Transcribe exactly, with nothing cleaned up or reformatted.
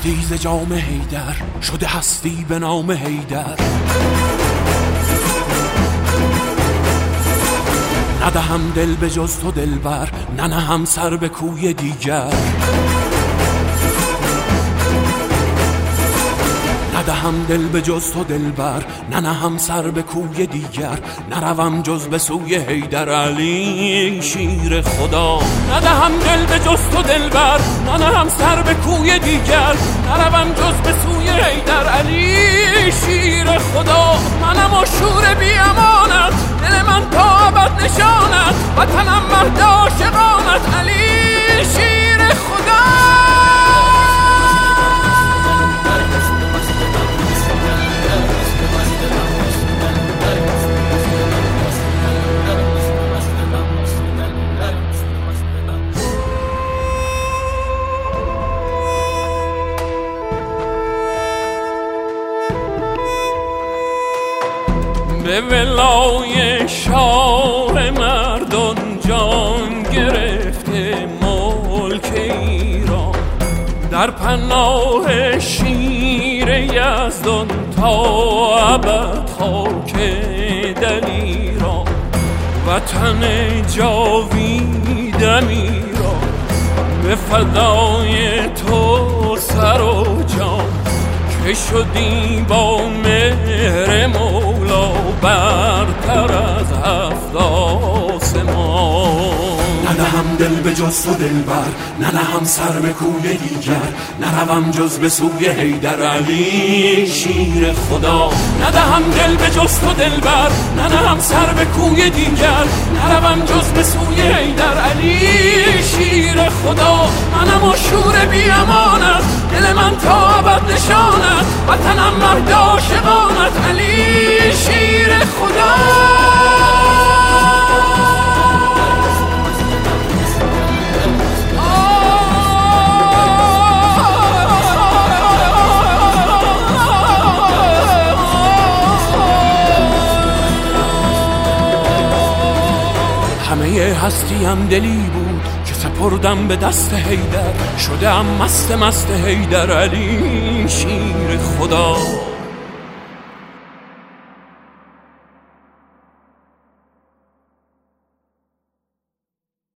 هستی ز جام حیدر، شده هستی به نام حیدر. ندهم دل به جز تو دلبر، ننهم سر به کوی دیگر. ندهم دل به جز تو دلبر، ننهم سر به کوی دیگر. نروم جز به سوی حیدر علی شیر خدا. ندهم دل به جز تو دلبر، ننهم سر به کوی دیگر. نروم جز به سوی حیدر علی شیر خدا. منم و شور بی امانت، دل من تا ابد نشانت. وطنم مهد عاشقانت علی شیر خدا. به ولای شاه مردان جان گرفته ملک ایران. در پناه شیر یزدان تا ابد خاک دلیران. وطن جاویدم ایران، به فدای تو سر و جان. که شدی با مهر مولا برتر از هفت آسمان. ندهم دل به جز تو دلبر، ننهم سر به کوی دیگر. نروم جز به سوی حیدر علی شیر خدا. ندهم دل به جز تو دلبر، ننهم سر به کوی دیگر. نروم جز به سوی حیدر علی شیر خدا. منم و شور بی امانت، دل من تا ابد نشانت. وطنم مهد عاشقانت علی شیر خدا. همه هستیم دلی بود که سپردم به دست حیدر. شدم مست مست حیدر علی شیر خدا.